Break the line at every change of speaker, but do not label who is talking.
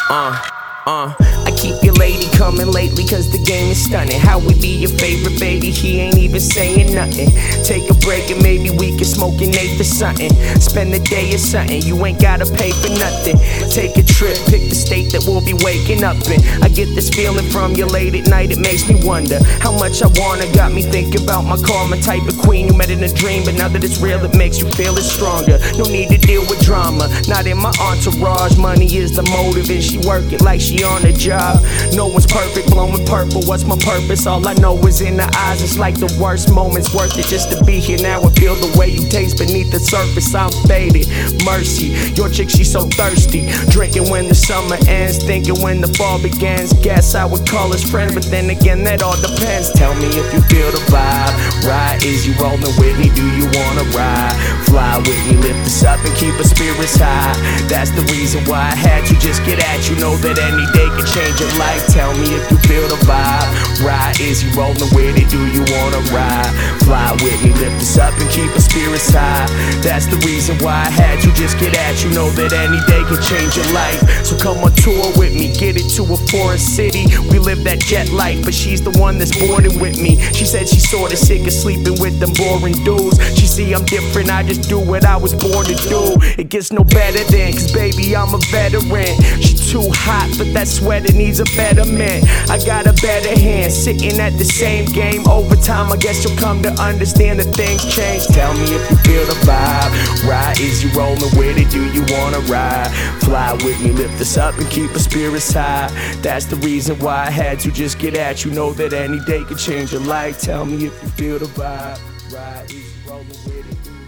I keep your lady coming lately cause the game is stunning. How we be your favorite baby, he ain't even saying nothing. Take a break and maybe we can smoke an eighth or something. Spend the day or something, you ain't gotta pay for nothing. Take a trip, pick the state that we'll be waking up in. I get this feeling from you late at night, it makes me wonder how much I wanna. Got me thinking about my karma, type of queen you met in a dream. But now that it's real, it makes you feel it stronger. No need to deal with drama, not in my entourage. Money is the motive and she work it like she on a job. No one's perfect, blowing purple, what's my purpose? All I know is in the eyes, it's like the worst moments. Worth it just to be here now and feel the way you taste beneath the surface. I'm faded, mercy, your chick, she's so thirsty. Drinking when the summer ends, thinking when the fall begins. Guess I would call us friends, but then again that all depends. Tell me if you feel the vibe, right? Is you rolling with me, do you wanna ride? Fly with me, lift us up and keep our spirits high. That's the reason why I had to just get at you. Know that any day can change your life. Tell me if you feel the vibe, right? Is you rolling with it, do you wanna ride? Fly with me, lift us up and keep our spirits high. That's the reason why I had to just get at you. Know that any day can change your life. So come on tour with me, get it to a foreign city. We live that jet life, but she's the one that's boarding with me. She said she's sorta sick of sleeping with them boring dudes. She see I'm different, I just do what I was born to do. It gets no better than, cause baby I'm a veteran. She too hot, but that sweater needs a better man. I got a better hand, sitting at the same game. Over time I guess you'll come to understand that things change. Tell me if you feel the vibe, right? Is you rolling with it, do you wanna ride? Fly with me, lift us up and keep our spirits high. That's the reason why I had to just get at you. Know that any day can change your life. Tell me if you feel the vibe, right? Is you rolling with it, do you